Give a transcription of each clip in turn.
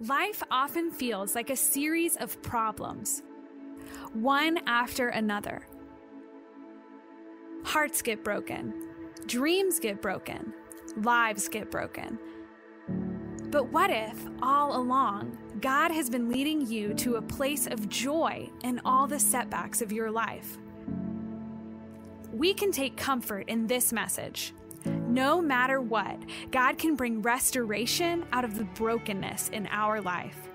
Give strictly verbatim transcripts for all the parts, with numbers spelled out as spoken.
Life often feels like a series of problems, one after another. Hearts get broken, dreams get broken, lives get broken. But what if, all along, God has been leading you to a place of joy in all the setbacks of your life? We can take comfort in this message. No matter what, God can bring restoration out of the brokenness in our life.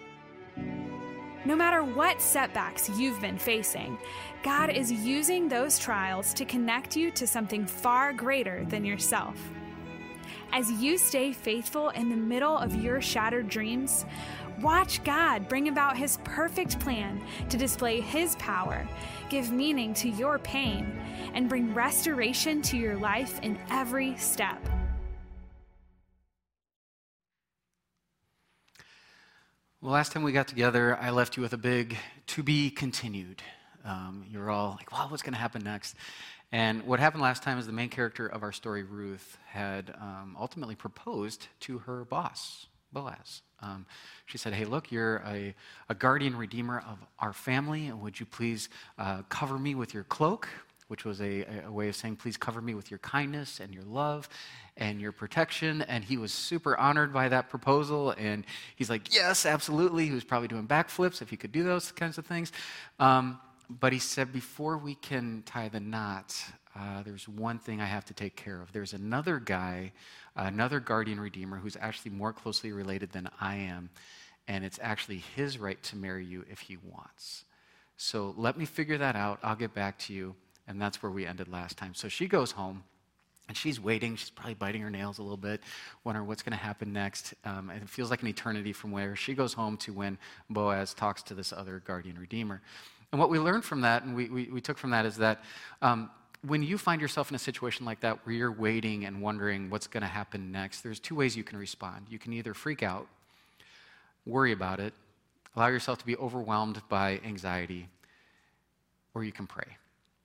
No matter what setbacks you've been facing, God is using those trials to connect you to something far greater than yourself. As you stay faithful in the middle of your shattered dreams, watch God bring about His perfect plan to display His power, give meaning to your pain, and bring restoration to your life in every step. Well, last time we got together, I left you with a big to be continued. Um, you were all like, wow, what's going to happen next? And what happened last time is the main character of our story, Ruth, had um, ultimately proposed to her boss, Boaz. Um, she said, hey, look, you're a, a guardian redeemer of our family, and would you please uh, cover me with your cloak, which was a, a way of saying, please cover me with your kindness and your love and your protection. And he was super honored by that proposal, and he's like, yes, absolutely. He was probably doing backflips if he could do those kinds of things. Um, But he said, before we can tie the knot, uh, there's one thing I have to take care of. There's another guy, uh, another guardian redeemer who's actually more closely related than I am, and it's actually his right to marry you if he wants. So let me figure that out. I'll get back to you. And that's where we ended last time. So she goes home, and she's waiting. She's probably biting her nails a little bit, wondering what's going to happen next. Um, and it feels like an eternity from where she goes home to when Boaz talks to this other guardian redeemer. And what we learned from that, and we, we, we took from that, is that um, when you find yourself in a situation like that where you're waiting and wondering what's going to happen next, there's two ways you can respond. You can either freak out, worry about it, allow yourself to be overwhelmed by anxiety, or you can pray.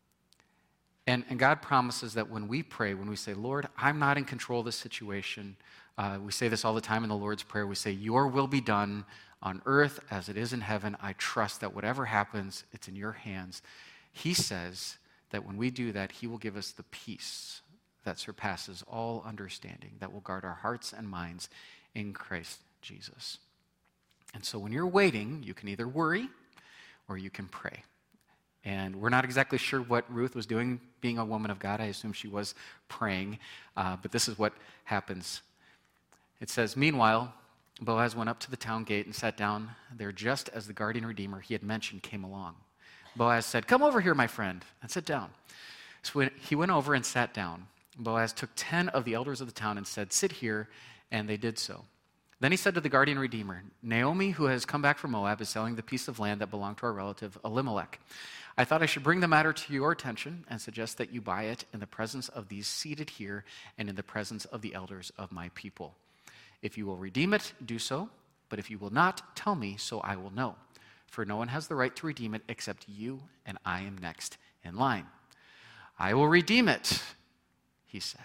And, and God promises that when we pray, when we say, Lord, I'm not in control of this situation, uh, we say this all the time in the Lord's Prayer, we say, your will be done on earth as it is in heaven. I trust that whatever happens, it's in your hands. He says that when we do that, he will give us the peace that surpasses all understanding, that will guard our hearts and minds in Christ Jesus. And so when you're waiting, you can either worry or you can pray. And we're not exactly sure what Ruth was doing, being a woman of God. I assume she was praying, uh, but this is what happens. It says, meanwhile, Boaz went up to the town gate and sat down there just as the guardian redeemer he had mentioned came along. Boaz said, come over here, my friend, and sit down. So when he went over and sat down, Boaz took ten of the elders of the town and said, sit here, and they did so. Then he said to the guardian redeemer, Naomi, who has come back from Moab, is selling the piece of land that belonged to our relative Elimelech. I thought I should bring the matter to your attention and suggest that you buy it in the presence of these seated here and in the presence of the elders of my people. If you will redeem it, do so, but if you will not, tell me, so I will know. For no one has the right to redeem it except you, and I am next in line. I will redeem it, he said.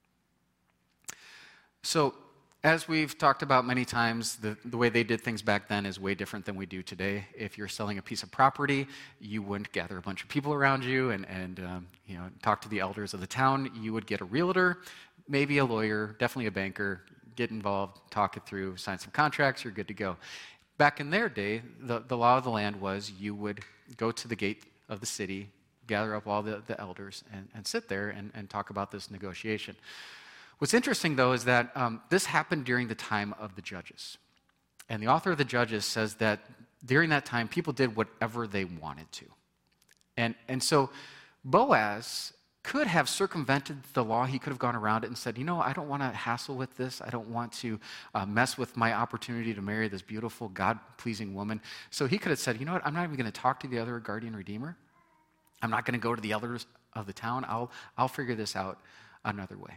So, as we've talked about many times, the, the way they did things back then is way different than we do today. If you're selling a piece of property, you wouldn't gather a bunch of people around you and, and um, you know, talk to the elders of the town. You would get a realtor, maybe a lawyer, definitely a banker, get involved, talk it through, sign some contracts, you're good to go. Back in their day, the, the law of the land was you would go to the gate of the city, gather up all the, the elders, and, and sit there and, and talk about this negotiation. What's interesting, though, is that um, this happened during the time of the Judges. And the author of the Judges says that during that time, people did whatever they wanted to. And, and so Boaz could have circumvented the law. He could have gone around it and said, you know, I don't want to hassle with this. I don't want to uh, mess with my opportunity to marry this beautiful, God-pleasing woman. So he could have said, you know what, I'm not even going to talk to the other guardian redeemer. I'm not going to go to the elders of the town. I'll, I'll figure this out another way.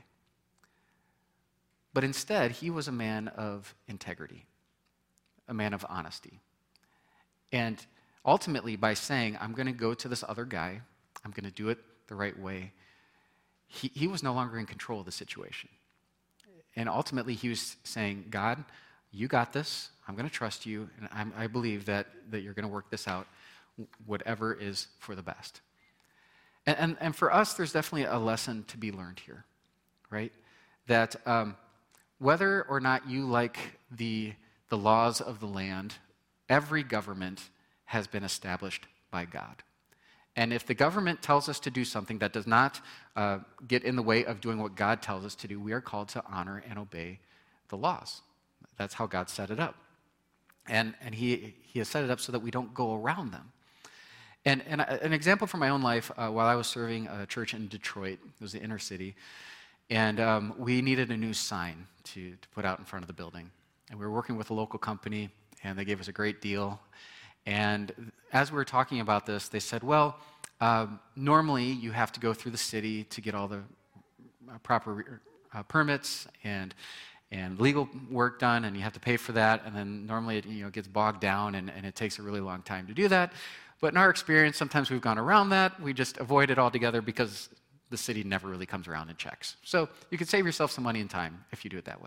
But instead, he was a man of integrity, a man of honesty. And ultimately, by saying, I'm going to go to this other guy, I'm going to do it the right way, he, he was no longer in control of the situation. And ultimately, he was saying, God, you got this. I'm going to trust you, and I'm, I believe that, that you're going to work this out, whatever is for the best. And, and, and for us, there's definitely a lesson to be learned here, right? That um, whether or not you like the, the laws of the land, every government has been established by God. And if the government tells us to do something that does not uh, get in the way of doing what God tells us to do, we are called to honor and obey the laws. That's how God set it up. And, and he, he has set it up so that we don't go around them. And, and an example from my own life, uh, while I was serving a church in Detroit, it was the inner city, and um, we needed a new sign to, to put out in front of the building. And we were working with a local company, and they gave us a great deal. And as we were talking about this, they said, well, um, normally you have to go through the city to get all the uh, proper uh, permits and and legal work done, and you have to pay for that, and then normally it you know, gets bogged down, and, and it takes a really long time to do that. But in our experience, sometimes we've gone around that. We just avoid it altogether because the city never really comes around and checks. So you can save yourself some money and time if you do it that way.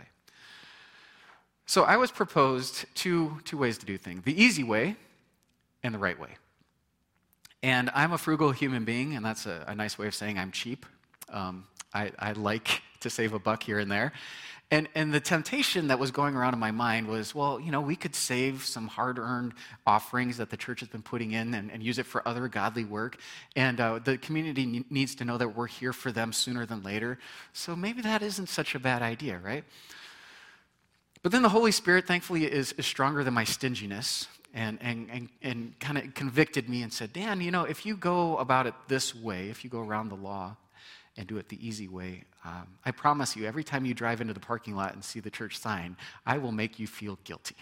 So I was proposed two, two ways to do things. The easy way and the right way. And I'm a frugal human being, and that's a, a nice way of saying I'm cheap. Um, I, I like to save a buck here and there. And, and the temptation that was going around in my mind was, well, you know, we could save some hard-earned offerings that the church has been putting in and, and use it for other godly work. And uh, the community ne- needs to know that we're here for them sooner than later. So maybe that isn't such a bad idea, right? But then the Holy Spirit, thankfully, is, is stronger than my stinginess and, and, and, and kind of convicted me and said, Dan, you know, if you go about it this way, if you go around the law and do it the easy way, um, I promise you, every time you drive into the parking lot and see the church sign, I will make you feel guilty.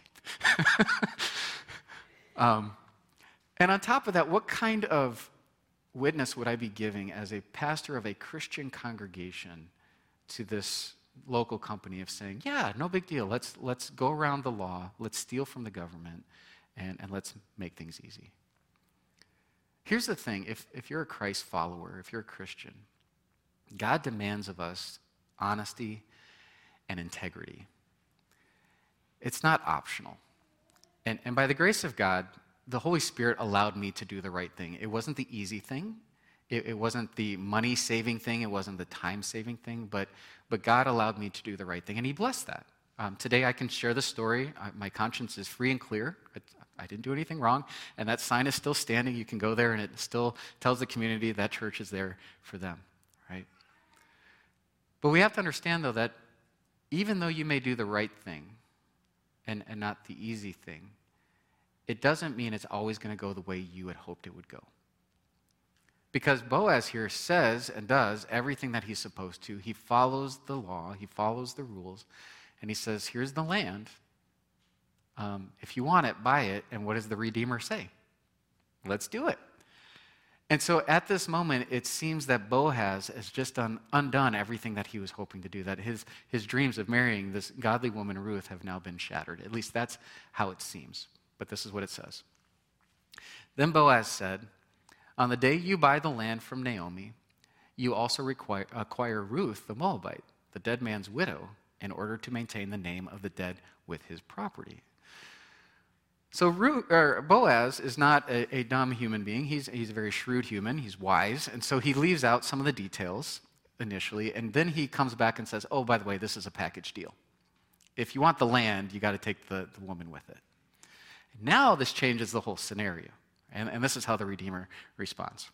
um, and on top of that, what kind of witness would I be giving as a pastor of a Christian congregation to this local company of saying, yeah, no big deal, let's, let's go around the law, let's steal from the government, and, and let's make things easy. Here's the thing, if, if you're a Christ follower, if you're a Christian, God demands of us honesty and integrity. It's not optional. And, and by the grace of God, the Holy Spirit allowed me to do the right thing. It wasn't the easy thing. It, it wasn't the money-saving thing. It wasn't the time-saving thing. But, but God allowed me to do the right thing, and he blessed that. Um, today I can share the story. I, my conscience is free and clear. It, I didn't do anything wrong, and that sign is still standing. You can go there, and it still tells the community that church is there for them, right? But we have to understand, though, that even though you may do the right thing and, and not the easy thing, it doesn't mean it's always going to go the way you had hoped it would go. Because Boaz here says and does everything that he's supposed to. He follows the law, he follows the rules, and he says, here's the land. Um, if you want it, buy it. And what does the Redeemer say? Let's do it. And so at this moment, it seems that Boaz has just done, undone everything that he was hoping to do, that his, his dreams of marrying this godly woman, Ruth, have now been shattered. At least that's how it seems. But this is what it says. Then Boaz said, on the day you buy the land from Naomi, you also require, acquire Ruth the Moabite, the dead man's widow, in order to maintain the name of the dead with his property. So Ruth, or Boaz is not a, a dumb human being. He's, he's a very shrewd human. He's wise. And so he leaves out some of the details initially, and then he comes back and says, oh, by the way, this is a package deal. If you want the land, you got to take the, the woman with it. Now this changes the whole scenario, and, and this is how the Redeemer responds.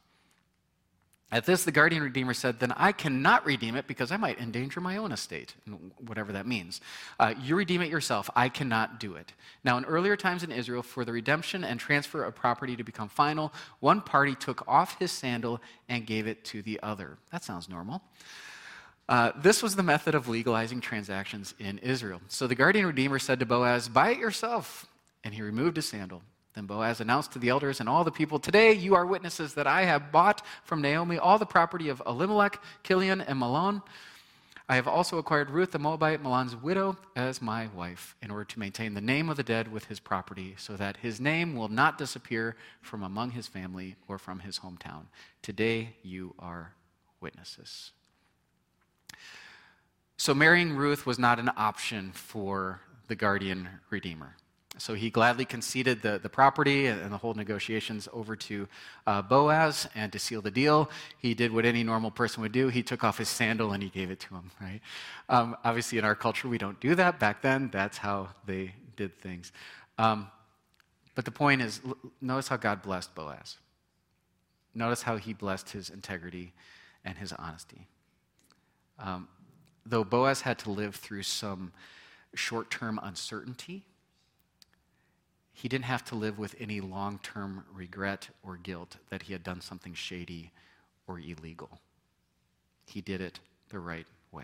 At this, the guardian redeemer said, then I cannot redeem it because I might endanger my own estate, whatever that means. Uh, you redeem it yourself. I cannot do it. Now, in earlier times in Israel, for the redemption and transfer of property to become final, one party took off his sandal and gave it to the other. That sounds normal. Uh, this was the method of legalizing transactions in Israel. So the guardian redeemer said to Boaz, buy it yourself. And he removed his sandal. Then Boaz announced to the elders and all the people, today you are witnesses that I have bought from Naomi all the property of Elimelech, Kilion, and Mahlon. I have also acquired Ruth the Moabite, Mahlon's widow, as my wife, in order to maintain the name of the dead with his property, so that his name will not disappear from among his family or from his hometown. Today you are witnesses. So marrying Ruth was not an option for the guardian redeemer. So he gladly conceded the, the property and the whole negotiations over to uh, Boaz, and to seal the deal, he did what any normal person would do. He took off his sandal and he gave it to him, right? Um, obviously, in our culture, we don't do that. Back then, that's how they did things. Um, but the point is, notice how God blessed Boaz. Notice how he blessed his integrity and his honesty. Um, though Boaz had to live through some short-term uncertainty, he didn't have to live with any long-term regret or guilt that he had done something shady or illegal. He did it the right way.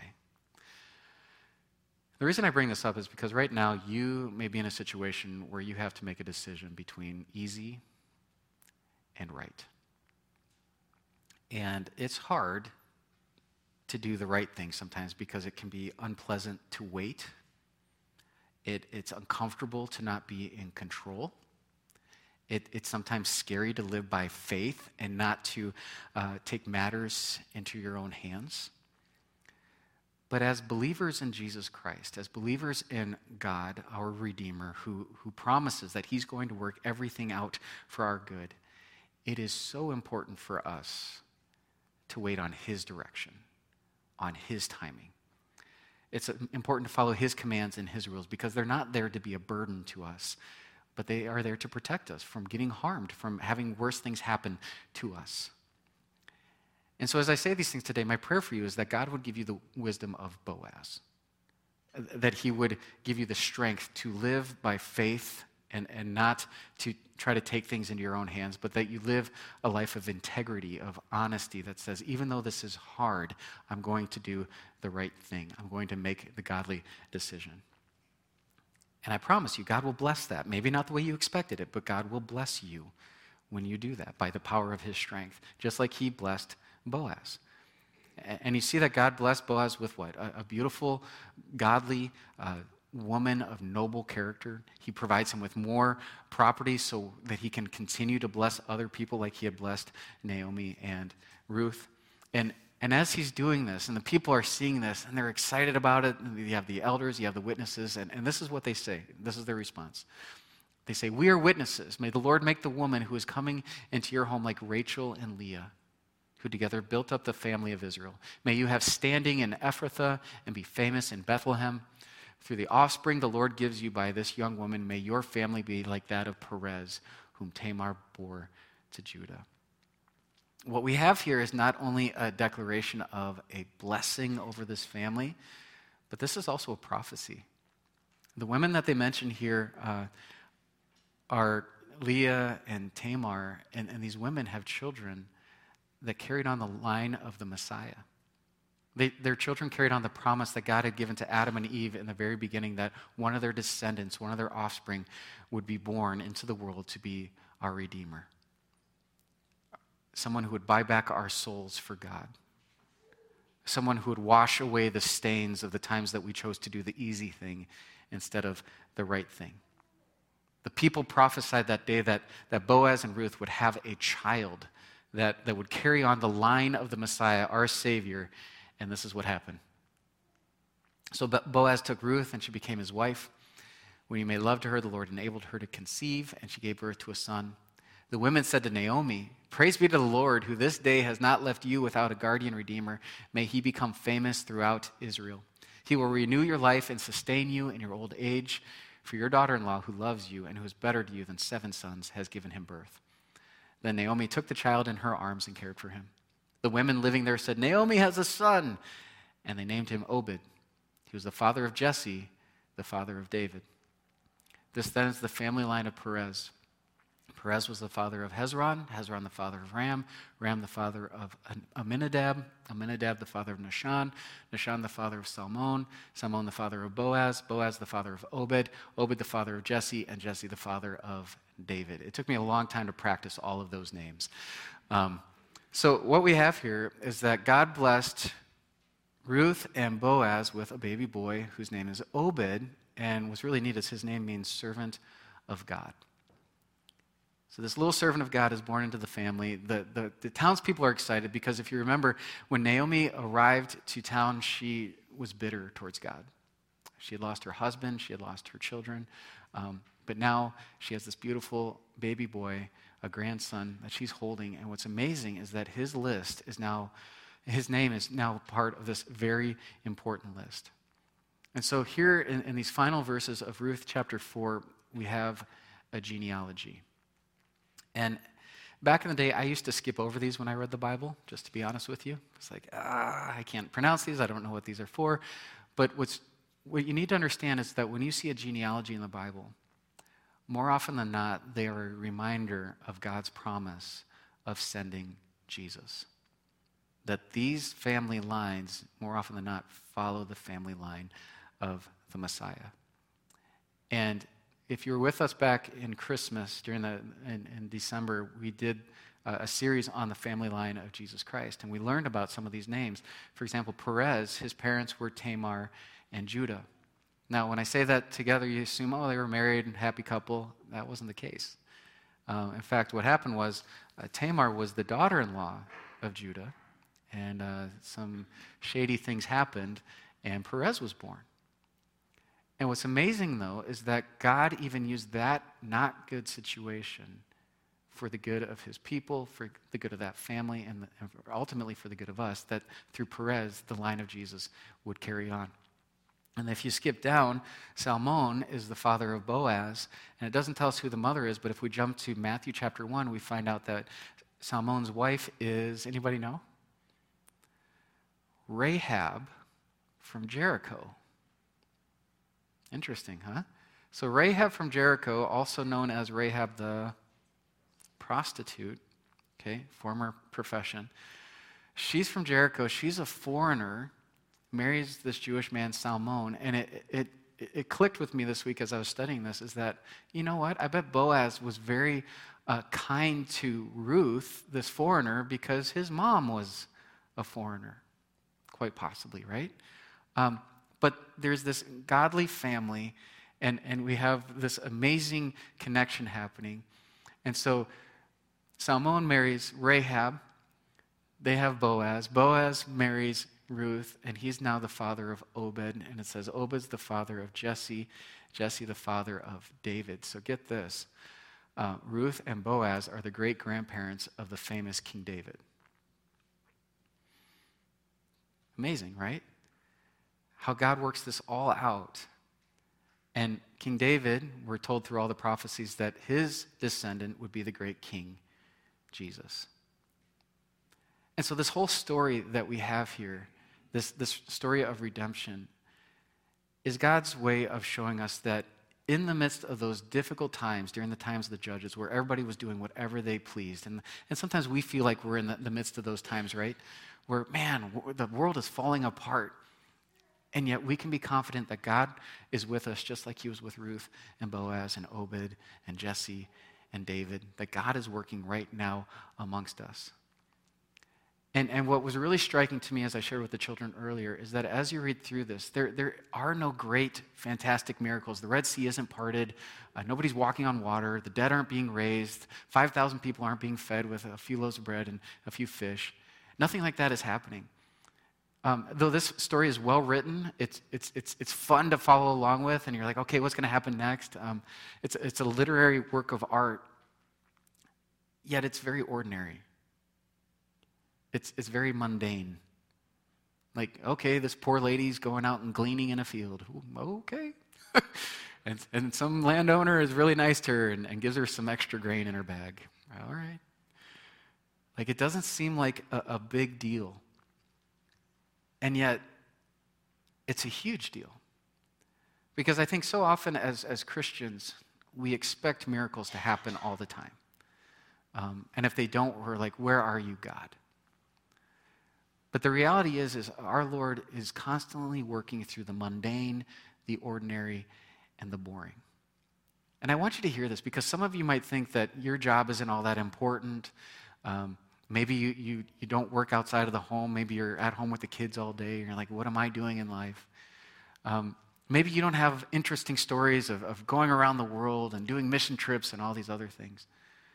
The reason I bring this up is because right now you may be in a situation where you have to make a decision between easy and right. And it's hard to do the right thing sometimes because it can be unpleasant to wait. It, it's uncomfortable to not be in control. It, it's sometimes scary to live by faith and not to uh, take matters into your own hands. But as believers in Jesus Christ, as believers in God, our Redeemer, who, who promises that he's going to work everything out for our good, it is so important for us to wait on his direction, on his timing. It's important to follow his commands and his rules because they're not there to be a burden to us, but they are there to protect us from getting harmed, from having worse things happen to us. And so as I say these things today, my prayer for you is that God would give you the wisdom of Boaz, that he would give you the strength to live by faith and, and not to try to take things into your own hands, but that you live a life of integrity, of honesty that says, even though this is hard, I'm going to do the right thing. I'm going to make the godly decision. And I promise you, God will bless that. Maybe not the way you expected it, but God will bless you when you do that by the power of his strength, just like he blessed Boaz. And you see that God blessed Boaz with what? A, a beautiful, godly uh, woman of noble character. He provides him with more property so that he can continue to bless other people like he had blessed Naomi and Ruth. And and as he's doing this, and the people are seeing this, and they're excited about it, and you have the elders, you have the witnesses, and, and this is what they say. This is their response. They say, "We are witnesses. May the Lord make the woman who is coming into your home like Rachel and Leah, who together built up the family of Israel. May you have standing in Ephrathah and be famous in Bethlehem. Through the offspring the Lord gives you by this young woman, may your family be like that of Perez, whom Tamar bore to Judah." What we have here is not only a declaration of a blessing over this family, but this is also a prophecy. The women that they mention here uh, are Leah and Tamar, and, and these women have children that carried on the line of the Messiah. They, their children carried on the promise that God had given to Adam and Eve in the very beginning, that one of their descendants, one of their offspring, would be born into the world to be our Redeemer. Someone who would buy back our souls for God. Someone who would wash away the stains of the times that we chose to do the easy thing instead of the right thing. The people prophesied that day that, that Boaz and Ruth would have a child that, that would carry on the line of the Messiah, our Savior, and this is what happened. So Boaz took Ruth, and she became his wife. When he made love to her, the Lord enabled her to conceive, and she gave birth to a son. The women said to Naomi, "Praise be to the Lord, who this day has not left you without a guardian redeemer. May he become famous throughout Israel. He will renew your life and sustain you in your old age. For your daughter-in-law, who loves you and who is better to you than seven sons, has given him birth." Then Naomi took the child in her arms and cared for him. The women living there said, "Naomi has a son," and they named him Obed. He was the father of Jesse, the father of David. This then is the family line of Perez. Perez was the father of Hezron, Hezron the father of Ram, Ram the father of Aminadab, Aminadab the father of Nahshon, Nahshon the father of Salmon, Salmon the father of Boaz, Boaz the father of Obed, Obed the father of Jesse, and Jesse the father of David. It took me a long time to practice all of those names. Um, so what we have here is that God blessed Ruth and Boaz with a baby boy whose name is Obed, and what's really neat is his name means servant of God. So this little servant of God is born into the family. The, the, the townspeople are excited because if you remember, when Naomi arrived to town, she was bitter towards God. She had lost her husband, she had lost her children, um, but now she has this beautiful baby boy, a grandson that she's holding. And what's amazing is that his list is now, his name is now part of this very important list. And so here in, in these final verses of Ruth chapter four, we have a genealogy. And back in the day, I used to skip over these when I read the Bible, just to be honest with you. It's like, ah, I can't pronounce these, I don't know what these are for. But what's what you need to understand is that when you see a genealogy in the Bible, more often than not, they are a reminder of God's promise of sending Jesus. That these family lines, more often than not, follow the family line of the Messiah. And if you were with us back in Christmas, during the in, in December, we did uh, a series on the family line of Jesus Christ, and we learned about some of these names. For example, Perez, his parents were Tamar and Judah. Now, when I say that together, you assume, oh, they were married and happy couple. That wasn't the case. Uh, in fact, what happened was uh, Tamar was the daughter-in-law of Judah, and uh, some shady things happened, and Perez was born. And what's amazing, though, is that God even used that not good situation for the good of his people, for the good of that family, and, the, and ultimately for the good of us, that through Perez, the line of Jesus would carry on. And if you skip down, Salmon is the father of Boaz, and it doesn't tell us who the mother is, but if we jump to Matthew chapter one, we find out that Salmon's wife is, anybody know? Rahab from Jericho. Interesting, huh? So Rahab from Jericho, also known as Rahab the prostitute, okay, former profession. She's from Jericho. She's a foreigner, marries this Jewish man, Salmon, and it, it, it clicked with me this week as I was studying this, is that, you know what, I bet Boaz was very uh, kind to Ruth, this foreigner, because his mom was a foreigner, quite possibly, right? Um, but there's this godly family, and, and we have this amazing connection happening. And so Salmon marries Rahab. They have Boaz. Boaz marries Ruth, and he's now the father of Obed. And it says Obed's the father of Jesse, Jesse the father of David. So get this. Uh, Ruth and Boaz are the great-grandparents of the famous King David. Amazing, right? How God works this all out. And King David, we're told through all the prophecies that his descendant would be the great King, Jesus. And so this whole story that we have here, this, this story of redemption, is God's way of showing us that in the midst of those difficult times, during the times of the judges, where everybody was doing whatever they pleased, and, and sometimes we feel like we're in the, the midst of those times, right? Where, man, the world is falling apart. And yet we can be confident that God is with us just like he was with Ruth and Boaz and Obed and Jesse and David, that God is working right now amongst us. And, and what was really striking to me as I shared with the children earlier is that as you read through this, there, there are no great, fantastic miracles. The Red Sea isn't parted. Uh, nobody's walking on water. The dead aren't being raised. five thousand people aren't being fed with a few loaves of bread and a few fish. Nothing like that is happening. Um, though this story is well written, it's, it's, it's, it's fun to follow along with, and you're like, okay, what's going to happen next? Um, it's, it's a literary work of art, yet it's very ordinary. It's, it's very mundane. Like, okay, this poor lady's going out and gleaning in a field. Ooh, okay. and, and some landowner is really nice to her and, and gives her some extra grain in her bag. All right. Like, it doesn't seem like a, a big deal. And yet, it's a huge deal. Because I think so often as, as Christians, we expect miracles to happen all the time. Um, and if they don't, we're like, where are you, God? But the reality is, is our Lord is constantly working through the mundane, the ordinary, and the boring. And I want you to hear this, because some of you might think that your job isn't all that important. Um, Maybe you, you, you don't work outside of the home. Maybe you're at home with the kids all day. And you're like, what am I doing in life? Um, maybe you don't have interesting stories of, of going around the world and doing mission trips and all these other things.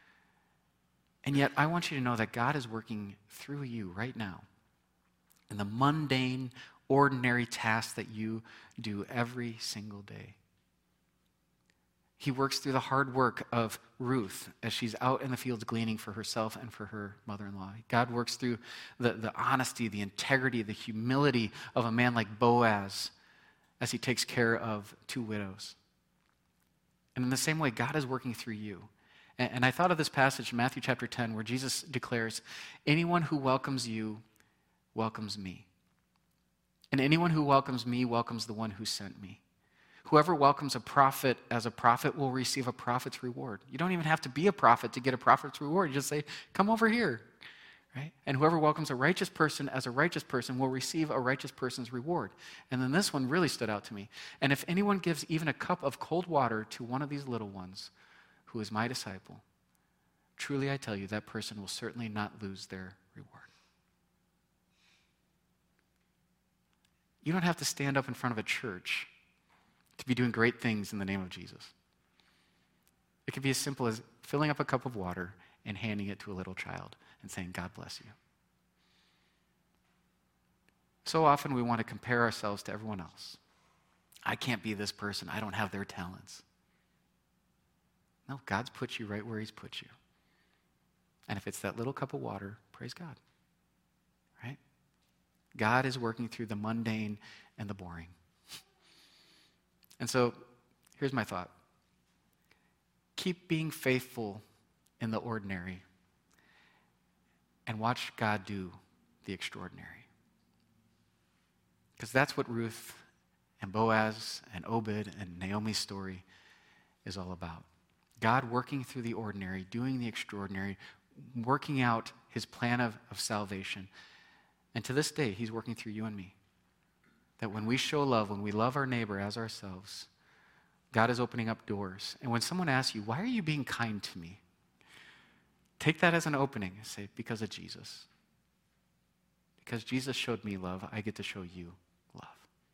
And yet, I want you to know that God is working through you right now in the mundane, ordinary tasks that you do every single day. He works through the hard work of Ruth as she's out in the fields gleaning for herself and for her mother-in-law. God works through the, the honesty, the integrity, the humility of a man like Boaz as he takes care of two widows. And in the same way, God is working through you. And, and I thought of this passage in Matthew chapter ten where Jesus declares, anyone who welcomes you welcomes me. And anyone who welcomes me welcomes the one who sent me. Whoever welcomes a prophet as a prophet will receive a prophet's reward. You don't even have to be a prophet to get a prophet's reward. You just say, come over here. Right? And whoever welcomes a righteous person as a righteous person will receive a righteous person's reward. And then this one really stood out to me. And if anyone gives even a cup of cold water to one of these little ones, who is my disciple, truly I tell you, that person will certainly not lose their reward. You don't have to stand up in front of a church to be doing great things in the name of Jesus. It could be as simple as filling up a cup of water and handing it to a little child and saying, God bless you. So often we want to compare ourselves to everyone else. I can't be this person. I don't have their talents. No, God's put you right where he's put you. And if it's that little cup of water, praise God. Right? God is working through the mundane and the boring. And so, here's my thought. Keep being faithful in the ordinary and watch God do the extraordinary. Because that's what Ruth and Boaz and Obed and Naomi's story is all about. God working through the ordinary, doing the extraordinary, working out his plan of, of salvation. And to this day, he's working through you and me. That when we show love, when we love our neighbor as ourselves, God is opening up doors. And when someone asks you, why are you being kind to me? Take that as an opening and say, because of Jesus. Because Jesus showed me love, I get to show you love.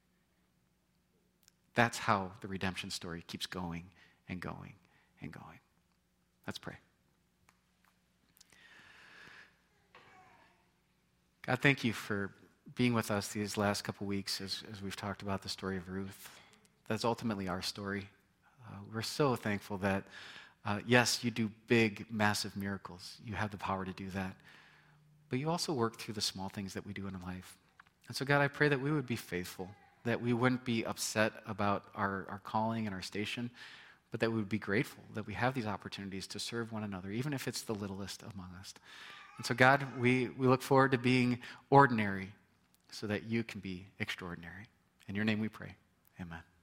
That's how the redemption story keeps going and going and going. Let's pray. God, thank you for being with us these last couple weeks as, as we've talked about the story of Ruth. That's ultimately our story. Uh, we're so thankful that, uh, yes, you do big, massive miracles. You have the power to do that. But you also work through the small things that we do in life. And so, God, I pray that we would be faithful, that we wouldn't be upset about our, our calling and our station, but that we would be grateful that we have these opportunities to serve one another, even if it's the littlest among us. And so, God, we, we look forward to being ordinary so that you can be extraordinary. In your name we pray. Amen.